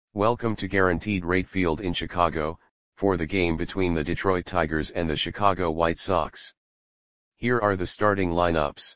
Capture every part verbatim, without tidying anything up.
Welcome to Guaranteed Rate Field in Chicago, for the game between the Detroit Tigers and the Chicago White Sox. Here are the starting lineups.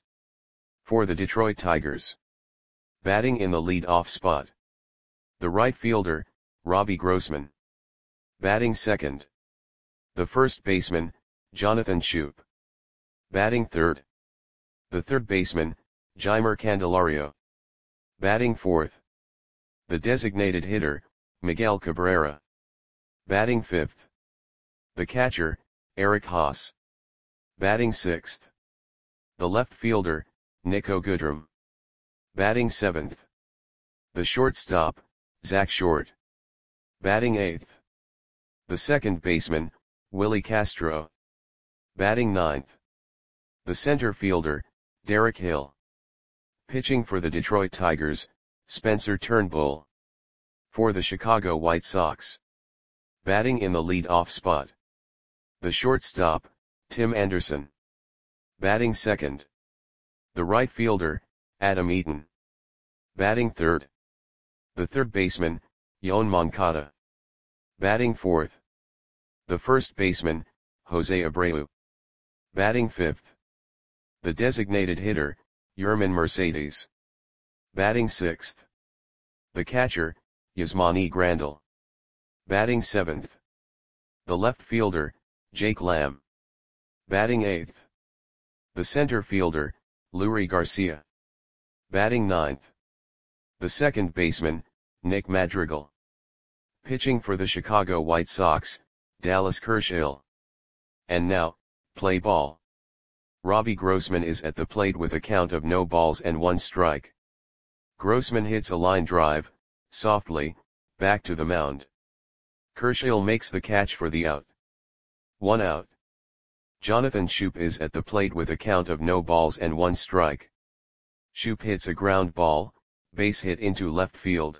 For the Detroit Tigers. Batting in the lead-off spot. The right fielder, Robbie Grossman. Batting second. The first baseman, Jonathan Schoop. Batting third. The third baseman, Jeimer Candelario. Batting fourth. The designated hitter, Miguel Cabrera. Batting fifth. The catcher, Eric Haase. Batting sixth. The left fielder, Niko Goodrum. Batting seventh. The shortstop, Zach Short. Batting eighth. The second baseman, Willie Castro. Batting ninth. The center fielder, Derek Hill. Pitching for the Detroit Tigers, Spencer Turnbull. For the Chicago White Sox. Batting in the lead-off spot. The shortstop, Tim Anderson. Batting second. The right fielder, Adam Eaton. Batting third. The third baseman, Yoan Moncada. Batting fourth. The first baseman, Jose Abreu. Batting fifth. The designated hitter, Yermin Mercedes. Batting sixth. The catcher, Yasmani Grandal. Batting seventh. The left fielder, Jake Lamb. Batting eighth. The center fielder, Leury Garcia. Batting ninth. The second baseman, Nick Madrigal. Pitching for the Chicago White Sox, Dallas Kershaw. And now, play ball. Robbie Grossman is at the plate with a count of no balls and one strike. Grossman hits a line drive, softly, back to the mound. Kershaw makes the catch for the out. One out. Jonathan Schoop is at the plate with a count of no balls and one strike. Schoop hits a ground ball, base hit into left field.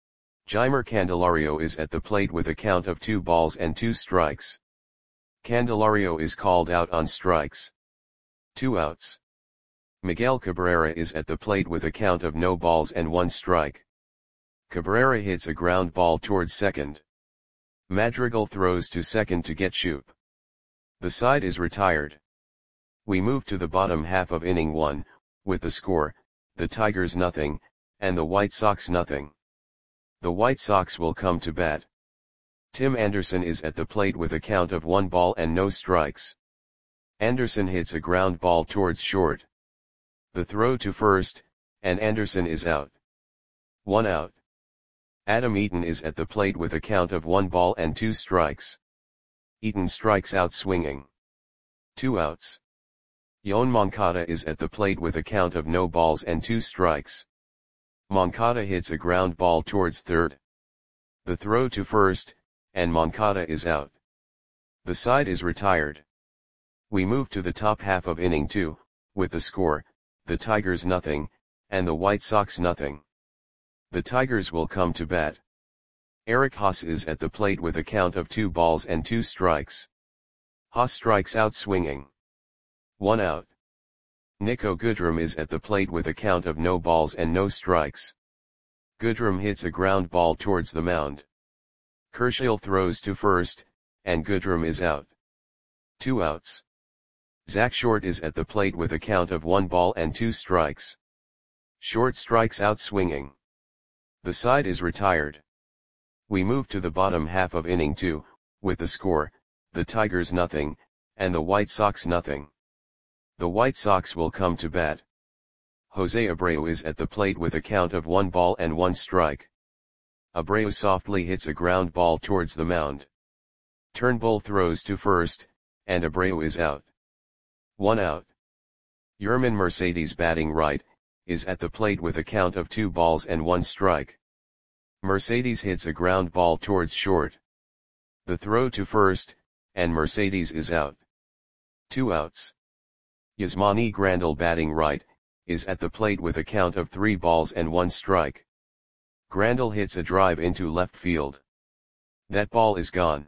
Jeimer Candelario is at the plate with a count of two balls and two strikes. Candelario is called out on strikes. Two outs. Miguel Cabrera is at the plate with a count of no balls and one strike. Cabrera hits a ground ball towards second. Madrigal throws to second to get Schoop. The side is retired. We move to the bottom half of inning one, with the score, the Tigers nothing, and the White Sox nothing. The White Sox will come to bat. Tim Anderson is at the plate with a count of one ball and no strikes. Anderson hits a ground ball towards short. The throw to first, and Anderson is out. One out. Adam Eaton is at the plate with a count of one ball and two strikes. Eaton strikes out swinging. Two outs. Yoan Moncada is at the plate with a count of no balls and two strikes. Moncada hits a ground ball towards third. The throw to first, and Moncada is out. The side is retired. We move to the top half of inning two, with the score, the Tigers nothing, and the White Sox nothing. The Tigers will come to bat. Eric Haase is at the plate with a count of two balls and two strikes. Haase strikes out swinging. One out. Niko Goodrum is at the plate with a count of no balls and no strikes. Goodrum hits a ground ball towards the mound. Kershaw throws to first, and Goodrum is out. Two outs. Zach Short is at the plate with a count of one ball and two strikes. Short strikes out swinging. The side is retired. We move to the bottom half of inning two, with the score, the Tigers nothing, and the White Sox nothing. The White Sox will come to bat. Jose Abreu is at the plate with a count of one ball and one strike. Abreu softly hits a ground ball towards the mound. Turnbull throws to first, and Abreu is out. One out. Yermin Mercedes batting right, is at the plate with a count of two balls and one strike. Mercedes hits a ground ball towards short. The throw to first, and Mercedes is out. Two outs. Yasmani Grandal batting right, is at the plate with a count of three balls and one strike. Grandal hits a drive into left field. That ball is gone.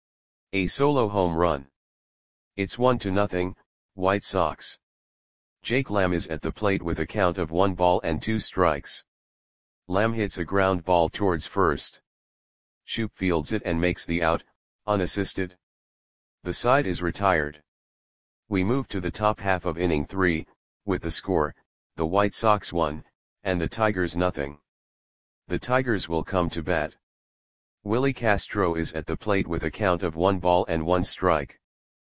A solo home run. It's one to nothing, White Sox. Jake Lamb is at the plate with a count of one ball and two strikes. Lamb hits a ground ball towards first. Shoop fields it and makes the out, unassisted. The side is retired. We move to the top half of inning three, with the score, the White Sox one, and the Tigers nothing. The Tigers will come to bat. Willie Castro is at the plate with a count of one ball and one strike.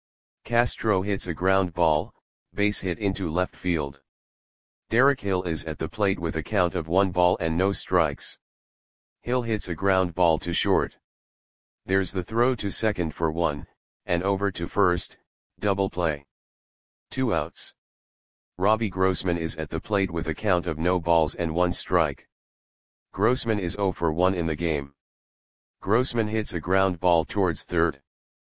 Castro hits a ground ball, base hit into left field. Derek Hill is at the plate with a count of one ball and no strikes. Hill hits a ground ball to short. There's the throw to second for one, and over to first, double play. Two outs. Robbie Grossman is at the plate with a count of no balls and one strike. Grossman is oh for one in the game. Grossman hits a ground ball towards third.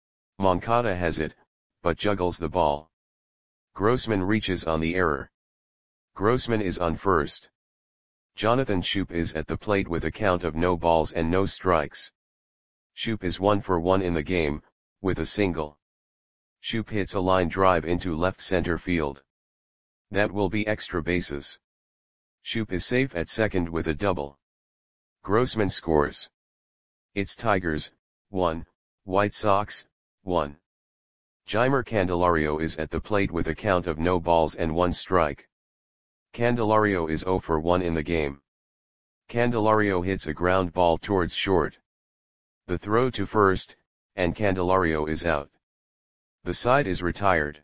Moncada has it, but juggles the ball. Grossman reaches on the error. Grossman is on first. Jonathan Shoop is at the plate with a count of no balls and no strikes. Shoop is one for one in the game, with a single. Shoop hits a line drive into left center field. That will be extra bases. Shoop is safe at second with a double. Grossman scores. It's Tigers, one, White Sox, one. Jeimer Candelario is at the plate with a count of no balls and one strike. Candelario is oh for one in the game. Candelario hits a ground ball towards short. The throw to first, and Candelario is out. The side is retired.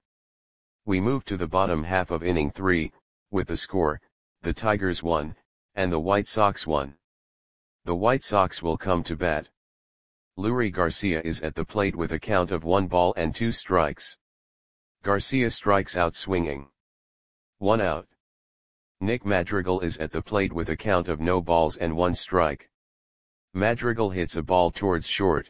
We move to the bottom half of inning three, with the score, the Tigers one, and the White Sox one. The White Sox will come to bat. Leury Garcia is at the plate with a count of one ball and two strikes. Garcia strikes out swinging. One out. Nick Madrigal is at the plate with a count of no balls and one strike. Madrigal hits a ball towards short.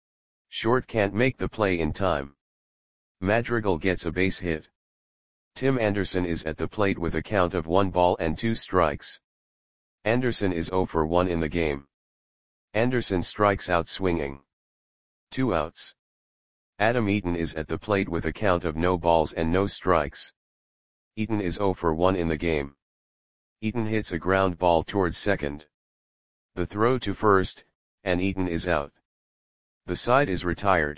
Short can't make the play in time. Madrigal gets a base hit. Tim Anderson is at the plate with a count of one ball and two strikes. Anderson is oh for one in the game. Anderson strikes out swinging. Two outs. Adam Eaton is at the plate with a count of no balls and no strikes. Eaton is oh for one in the game. Eaton hits a ground ball towards second. The throw to first, and Eaton is out. The side is retired.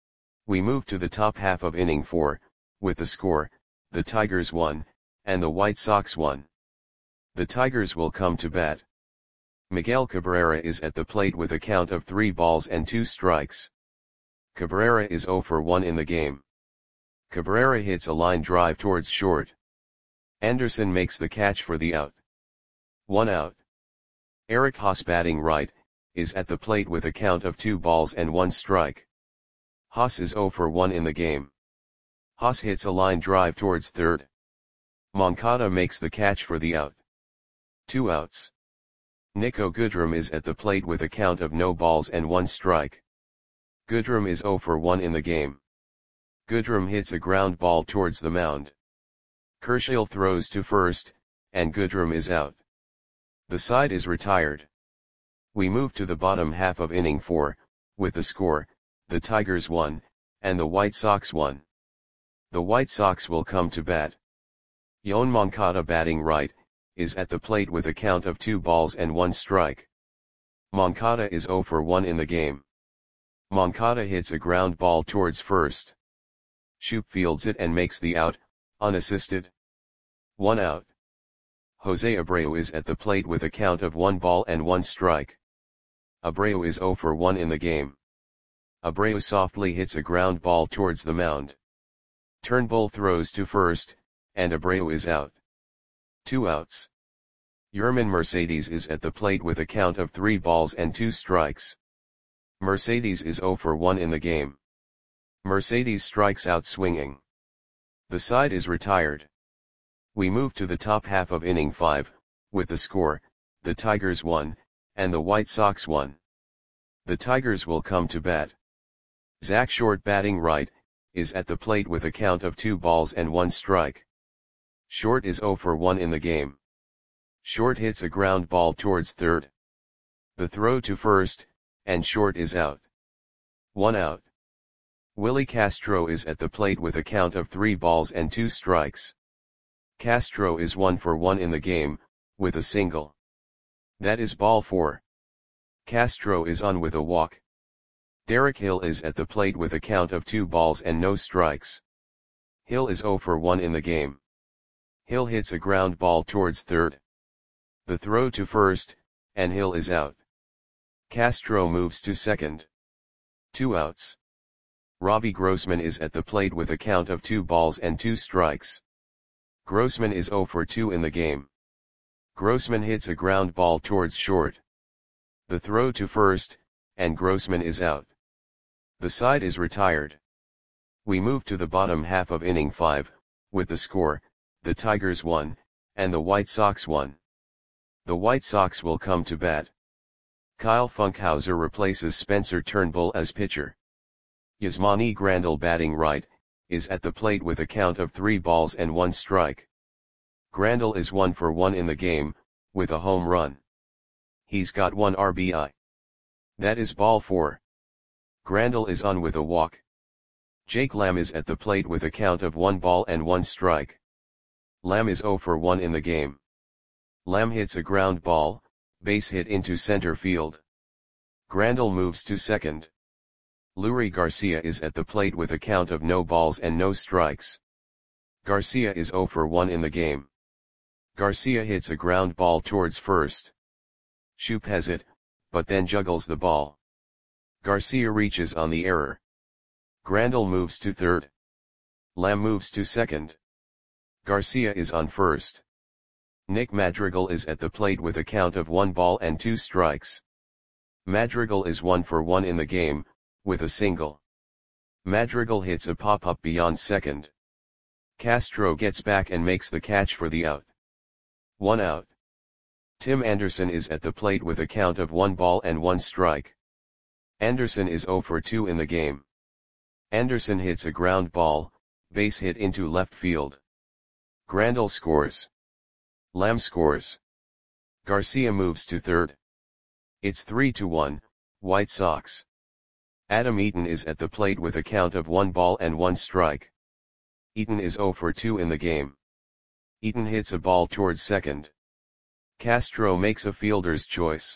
We move to the top half of inning four, with the score, the Tigers one, and the White Sox one. The Tigers will come to bat. Miguel Cabrera is at the plate with a count of three balls and two strikes. Cabrera is oh for one in the game. Cabrera hits a line drive towards short. Anderson makes the catch for the out. One out. Eric Haas, batting right, is at the plate with a count of two balls and one strike. Haas is oh for one in the game. Haas hits a line drive towards third. Moncada makes the catch for the out. Two outs. Nico Goodrum is at the plate with a count of no balls and one strike. Goodrum is oh for one in the game. Goodrum hits a ground ball towards the mound. Kershaw throws to first, and Goodrum is out. The side is retired. We move to the bottom half of inning four, with the score, the Tigers one, and the White Sox one. The White Sox will come to bat. Yoan Moncada, batting right, is at the plate with a count of two balls and one strike. Moncada is oh for one in the game. Moncada hits a ground ball towards first. Shoop fields it and makes the out, unassisted. One out. Jose Abreu is at the plate with a count of one ball and one strike. Abreu is oh for one in the game. Abreu softly hits a ground ball towards the mound. Turnbull throws to first, and Abreu is out. Two outs. Yermin Mercedes is at the plate with a count of three balls and two strikes. Mercedes is oh for one in the game. Mercedes strikes out swinging. The side is retired. We move to the top half of inning five, with the score, the Tigers one, and the White Sox one. The Tigers will come to bat. Zach Short, batting right, is at the plate with a count of two balls and one strike. Short is oh for one in the game. Short hits a ground ball towards third. The throw to first, and Short is out. One out. Willie Castro is at the plate with a count of three balls and two strikes. Castro is one for one in the game, with a single. That is ball four. Castro is on with a walk. Derek Hill is at the plate with a count of two balls and no strikes. Hill is zero for one in the game. Hill hits a ground ball towards third. The throw to first, and Hill is out. Castro moves to second. Two outs. Robbie Grossman is at the plate with a count of two balls and two strikes. Grossman is zero for two in the game. Grossman hits a ground ball towards short. The throw to first, and Grossman is out. The side is retired. We move to the bottom half of inning five, with the score, the Tigers won, and the White Sox won. The White Sox will come to bat. Kyle Funkhouser replaces Spencer Turnbull as pitcher. Yasmani Grandal, batting right, is at the plate with a count of three balls and one strike. Grandal is one for one in the game, with a home run. He's got one R B I. That is ball four. Grandal is on with a walk. Jake Lamb is at the plate with a count of one ball and one strike. Lamb is zero for one in the game. Lamb hits a ground ball, base hit into center field. Grandal moves to second. Leury Garcia is at the plate with a count of no balls and no strikes. Garcia is zero for one in the game. Garcia hits a ground ball towards first. Shoop has it, but then juggles the ball. Garcia reaches on the error. Grandal moves to third. Lamb moves to second. Garcia is on first. Nick Madrigal is at the plate with a count of one ball and two strikes. Madrigal is one for one in the game, with a single. Madrigal hits a pop-up beyond second. Castro gets back and makes the catch for the out. One out. Tim Anderson is at the plate with a count of one ball and one strike. Anderson is zero for two in the game. Anderson hits a ground ball, base hit into left field. Grandal scores. Lamb scores. Garcia moves to third. It's three to one, White Sox. Adam Eaton is at the plate with a count of one ball and one strike. Eaton is zero for two in the game. Eaton hits a ball towards second. Castro makes a fielder's choice.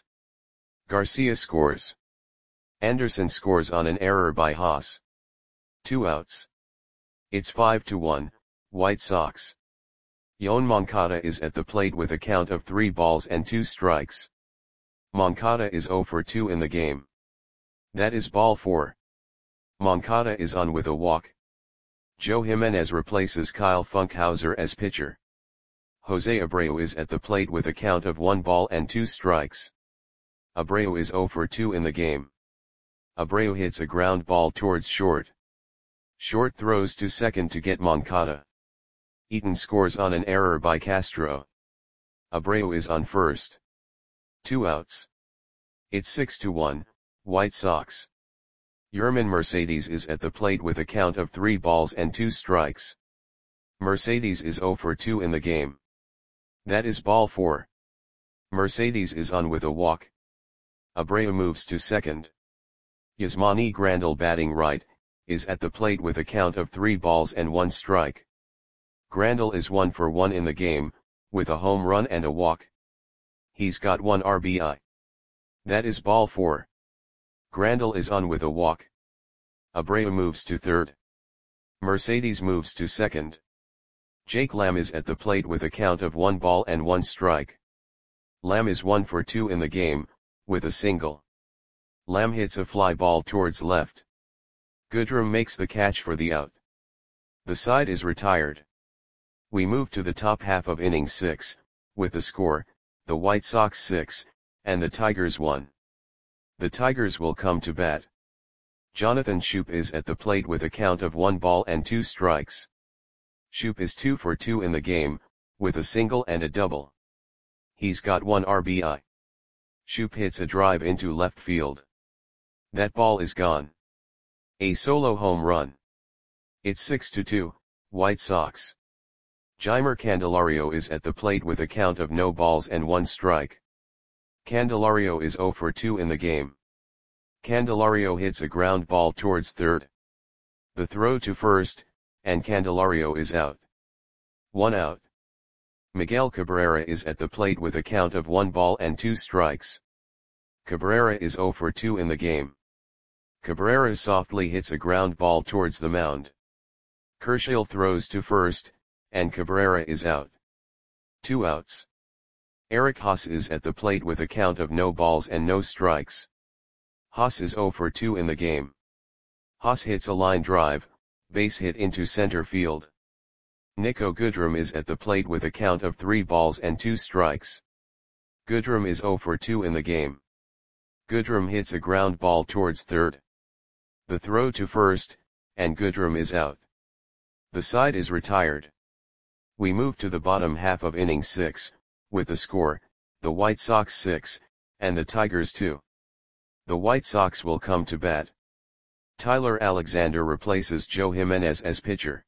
Garcia scores. Anderson scores on an error by Haas. Two outs. It's five to one, White Sox. Yoan Moncada is at the plate with a count of three balls and two strikes. Moncada is zero for two in the game. That is ball four. Moncada is on with a walk. Joe Jimenez replaces Kyle Funkhouser as pitcher. Jose Abreu is at the plate with a count of one ball and two strikes. Abreu is zero for two in the game. Abreu hits a ground ball towards short. Short throws to second to get Moncada. Eaton scores on an error by Castro. Abreu is on first. Two outs. It's six to one, White Sox. Yerman Mercedes is at the plate with a count of three balls and two strikes. Mercedes is zero for two in the game. That is ball four. Mercedes is on with a walk. Abreu moves to second. Yasmani Grandal, batting right, is at the plate with a count of three balls and one strike. Grandal is one for one in the game, with a home run and a walk. He's got one R B I. That is ball four. Grandal is on with a walk. Abreu moves to third. Mercedes moves to second. Jake Lamb is at the plate with a count of one ball and one strike. Lamb is one for two in the game, with a single. Lamb hits a fly ball towards left. Goodrum makes the catch for the out. The side is retired. We move to the top half of inning six, with the score, the White Sox six, and the Tigers one. The Tigers will come to bat. Jonathan Schoop is at the plate with a count of one ball and two strikes. Schoop is two for two in the game, with a single and a double. He's got one R B I. Schoop hits a drive into left field. That ball is gone. A solo home run. It's six to two, White Sox. Jeimer Candelario is at the plate with a count of no balls and one strike. Candelario is zero for two in the game. Candelario hits a ground ball towards third. The throw to first, and Candelario is out. One out. Miguel Cabrera is at the plate with a count of one ball and two strikes. Cabrera is zero for two in the game. Cabrera softly hits a ground ball towards the mound. Kershill throws to first, and Cabrera is out. Two outs. Eric Haase is at the plate with a count of no balls and no strikes. Haase is zero for two in the game. Haase hits a line drive, base hit into center field. Niko Goodrum is at the plate with a count of three balls and two strikes. Goodrum is zero for two in the game. Goodrum hits a ground ball towards third. The throw to first, and Goodrum is out. The side is retired. We move to the bottom half of inning six, with the score, the White Sox six, and the Tigers two. The White Sox will come to bat. Tyler Alexander replaces Joe Jimenez as pitcher.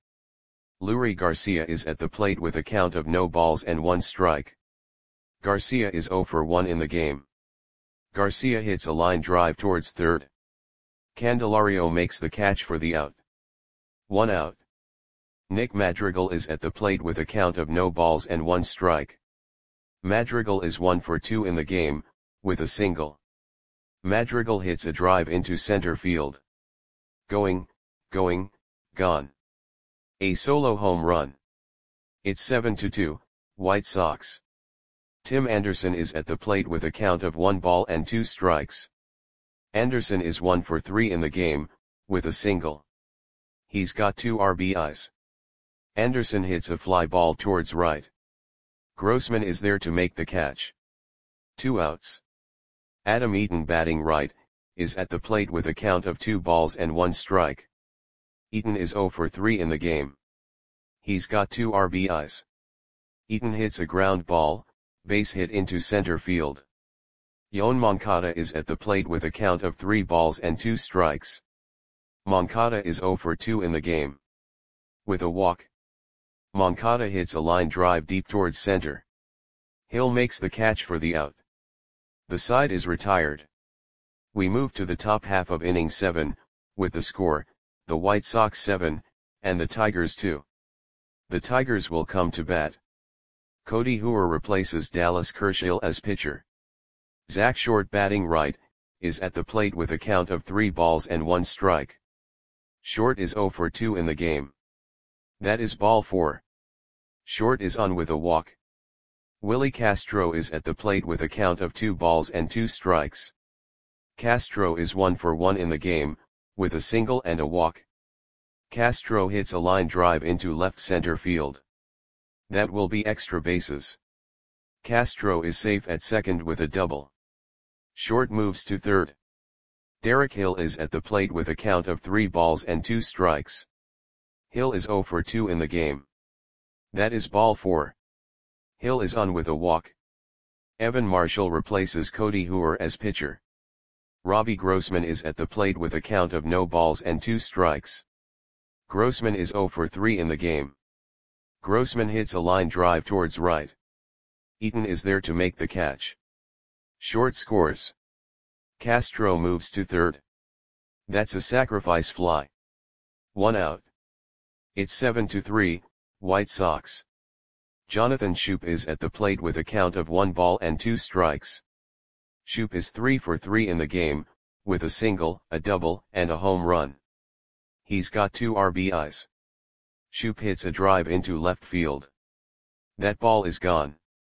Leury Garcia is at the plate with a count of no balls and one strike. Garcia is zero for one in the game. Garcia hits a line drive towards third. Candelario makes the catch for the out. One out. Nick Madrigal is at the plate with a count of no balls and one strike. Madrigal is one for two in the game, with a single. Madrigal hits a drive into center field. Going, going, gone. A solo home run. It's seven to two, White Sox. Tim Anderson is at the plate with a count of one ball and two strikes. Anderson is one for three in the game, with a single. He's got two R B Is. Anderson hits a fly ball towards right. Grossman is there to make the catch. Two outs. Adam Eaton, batting right, is at the plate with a count of two balls and one strike. Eaton is zero for three in the game. He's got two R B Is. Eaton hits a ground ball, base hit into center field. Yoan Moncada is at the plate with a count of three balls and two strikes. Moncada is zero for two in the game. With a walk. Moncada hits a line drive deep towards center. Hill makes the catch for the out. The side is retired. We move to the top half of inning seven, with the score, the White Sox seven, and the Tigers two. The Tigers will come to bat. Cody Hooer replaces Dallas Kershill as pitcher. Zach Short, batting right, is at the plate with a count of three balls and one strike. Short is zero for two in the game. That is ball four. Short is on with a walk. Willie Castro is at the plate with a count of two balls and two strikes. Castro is one for one in the game, with a single and a walk. Castro hits a line drive into left center field. That will be extra bases. Castro is safe at second with a double. Short moves to third. Derek Hill is at the plate with a count of three balls and two strikes. Hill is zero for two in the game. That is ball four. Hill is on with a walk. Evan Marshall replaces Cody Hooer as pitcher. Robbie Grossman is at the plate with a count of no balls and two strikes. Grossman is zero for three in the game. Grossman hits a line drive towards right. Eaton is there to make the catch. Short scores. Castro moves to third. That's a sacrifice fly. One out. It's seven to three, White Sox. Jonathan Schoop is at the plate with a count of one ball and two strikes. Schoop is three for three in the game, with a single, a double, and a home run. He's got two R B Is. Schoop hits a drive into left field. That ball is gone.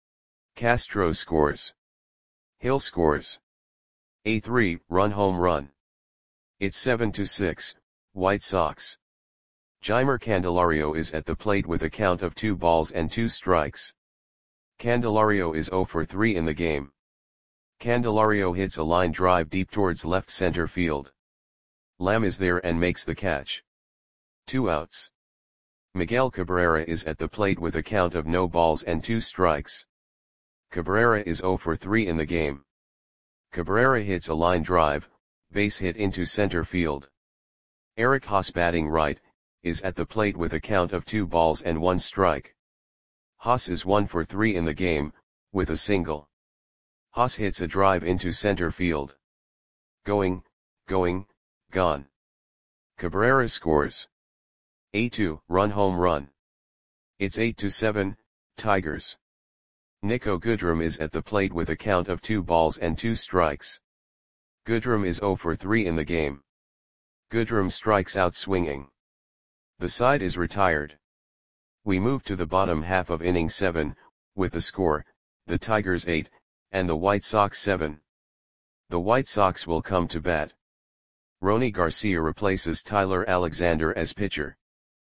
Castro scores. Hill scores. A three-run home run. It's seven to six, White Sox. Jeimer Candelario is at the plate with a count of two balls and two strikes. Candelario is zero for three in the game. Candelario hits a line drive deep towards left center field. Lamb is there and makes the catch. Two outs. Miguel Cabrera is at the plate with a count of no balls and two strikes. Cabrera is zero for three in the game. Cabrera hits a line drive, base hit into center field. Eric Haase, batting right, is at the plate with a count of two balls and one strike. Haase is one for three in the game, with a single. Haase hits a drive into center field. Going, going, gone. Cabrera scores. A two-run home run. It's eight to seven, Tigers. Niko Goodrum is at the plate with a count of two balls and two strikes. Goodrum is zero for three in the game. Goodrum strikes out swinging. The side is retired. We move to the bottom half of inning seven, with the score, the Tigers eight, and the White Sox seven. The White Sox will come to bat. Rony Garcia replaces Tyler Alexander as pitcher.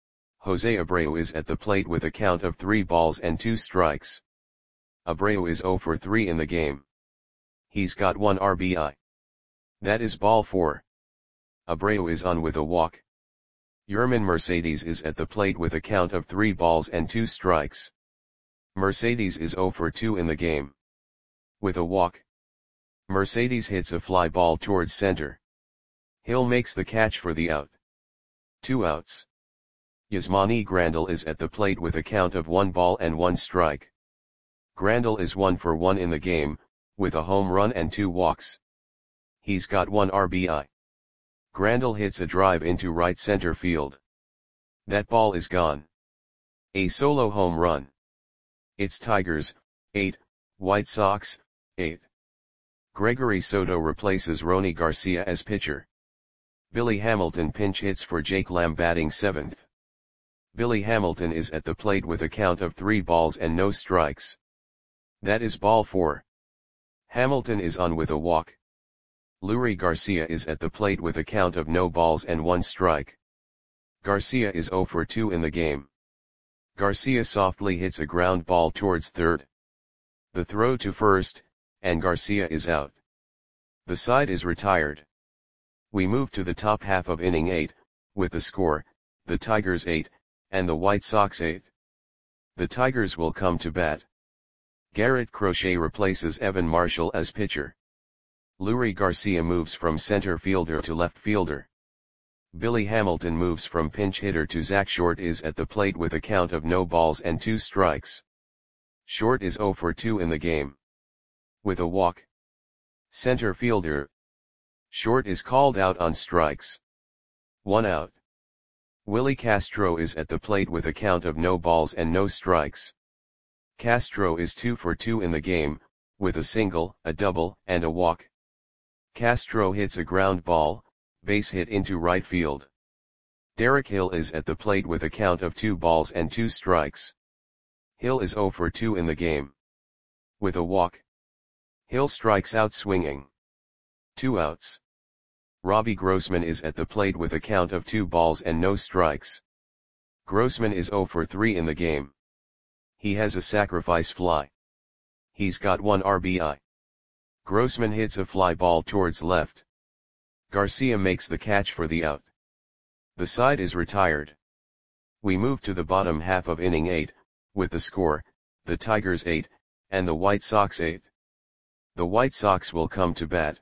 Jose Abreu is at the plate with a count of three balls and two strikes. Abreu is zero for three in the game. He's got one R B I. That is ball four. Abreu is on with a walk. Yermin Mercedes is at the plate with a count of three balls and two strikes. Mercedes is zero for two in the game. With a walk. Mercedes hits a fly ball towards center. Hill makes the catch for the out. Two outs. Yasmani Grandal is at the plate with a count of one ball and one strike. Grandal is one for one in the game, with a home run and two walks. He's got one R B I. Grandal hits a drive into right center field. That ball is gone. A solo home run. It's Tigers, eight, White Sox, eight. Gregory Soto replaces Rony Garcia as pitcher. Billy Hamilton pinch hits for Jake Lamb batting seventh. Billy Hamilton is at the plate with a count of three balls and no strikes. That is ball four. Hamilton is on with a walk. Leury Garcia is at the plate with a count of no balls and one strike. Garcia is zero for two in the game. Garcia softly hits a ground ball towards third. The throw to first, and Garcia is out. The side is retired. We move to the top half of inning eight, with the score, the Tigers eight, and the White Sox eight. The Tigers will come to bat. Garrett Crochet replaces Evan Marshall as pitcher. Leury Garcia moves from center fielder to left fielder. Billy Hamilton moves from pinch hitter to Zach Short is at the plate with a count of no balls and two strikes. Short is zero for two in the game. With a walk. Center fielder. Short is called out on strikes. One out. Willie Castro is at the plate with a count of no balls and no strikes. Castro is two for two in the game, with a single, a double, and a walk. Castro hits a ground ball, base hit into right field. Derek Hill is at the plate with a count of two balls and two strikes. Hill is zero for two in the game. With a walk. Hill strikes out swinging. Two outs. Robbie Grossman is at the plate with a count of two balls and no strikes. Grossman is zero for three in the game. He has a sacrifice fly. He's got one R B I. Grossman hits a fly ball towards left. Garcia makes the catch for the out. The side is retired. We move to the bottom half of inning eight, with the score, the Tigers eight, and the White Sox eight. The White Sox will come to bat.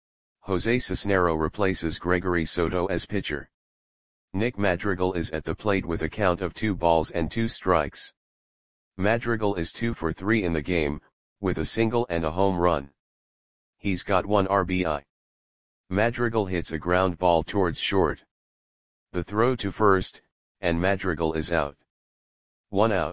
Jose Cisnero replaces Gregory Soto as pitcher. Nick Madrigal is at the plate with a count of two balls and two strikes. Madrigal is two for three in the game, with a single and a home run. He's got one R B I. Madrigal hits a ground ball towards short. The throw to first, and Madrigal is out. One out.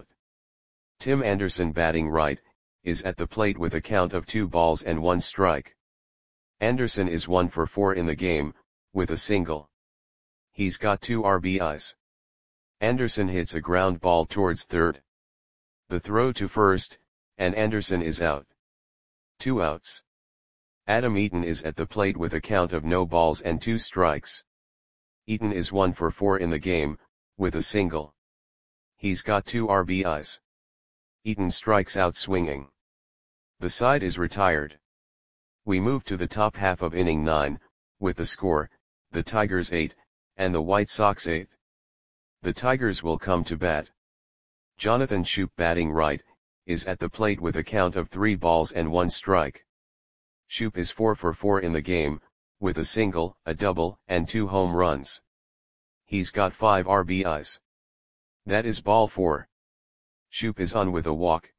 Tim Anderson batting right, is at the plate with a count of two balls and one strike. Anderson is one for four in the game, with a single. He's got two R B Is. Anderson hits a ground ball towards third. The throw to first, and Anderson is out. Two outs. Adam Eaton is at the plate with a count of no balls and two strikes. Eaton is one for four in the game, with a single. He's got two R B Is. Eaton strikes out swinging. The side is retired. We move to the top half of inning nine, with the score, the Tigers eight, and the White Sox eight. The Tigers will come to bat. Jonathan Schoop batting right, is at the plate with a count of three balls and one strike. Schoop is four for four in the game, with a single, a double, and two home runs. He's got five R B Is. That is ball four. Schoop is on with a walk.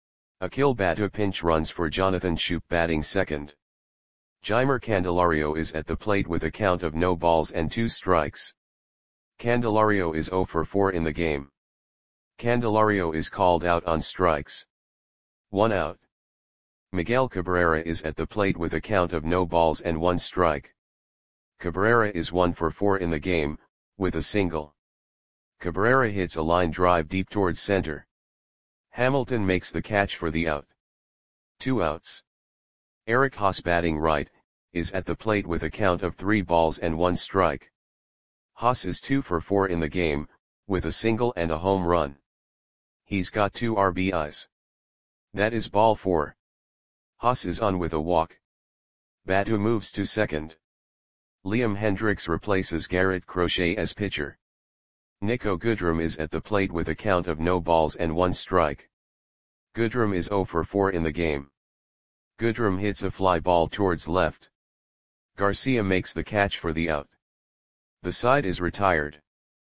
Akil Baddoo pinch runs for Jonathan Schoop batting second. Jeimer Candelario is at the plate with a count of no balls and two strikes. Candelario is zero for four in the game. Candelario is called out on strikes. One out. Miguel Cabrera is at the plate with a count of no balls and one strike. Cabrera is one for four in the game, with a single. Cabrera hits a line drive deep towards center. Hamilton makes the catch for the out. Two outs. Eric Haas, batting right, is at the plate with a count of three balls and one strike. Haas is two for four in the game, with a single and a home run. He's got two R B Is. That is ball four. Haas is on with a walk. Batou moves to second. Liam Hendriks replaces Garrett Crochet as pitcher. Niko Goodrum is at the plate with a count of no balls and one strike. Goodrum is zero for four in the game. Goodrum hits a fly ball towards left. Garcia makes the catch for the out. The side is retired.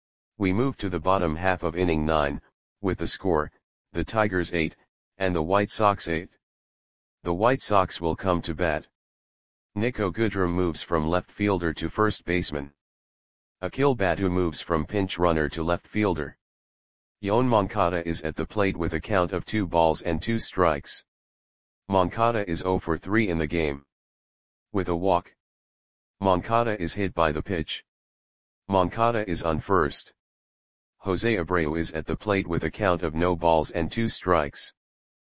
We move to the bottom half of inning nine, with the score, the Tigers eight, and the White Sox eight. The White Sox will come to bat. Niko Goodrum moves from left fielder to first baseman. Akil Batou moves from pinch runner to left fielder. Yoan Moncada is at the plate with a count of two balls and two strikes. Moncada is zero for three in the game. With a walk. Moncada is hit by the pitch. Moncada is on first. Jose Abreu is at the plate with a count of no balls and two strikes.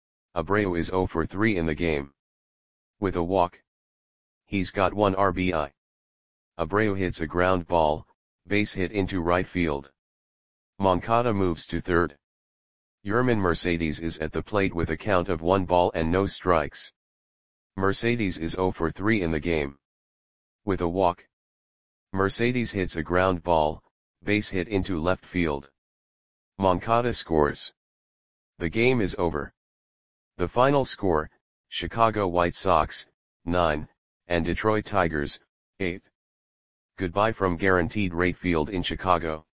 Abreu is zero for three in the game. With a walk. He's got one R B I. Abreu hits a ground ball, base hit into right field. Moncada moves to third. Yermin Mercedes is at the plate with a count of one ball and no strikes. Mercedes is zero for three in the game. With a walk. Mercedes hits a ground ball, base hit into left field. Moncada scores. The game is over. The final score, Chicago White Sox, nine, and Detroit Tigers, eight. Goodbye from Guaranteed Rate Field in Chicago.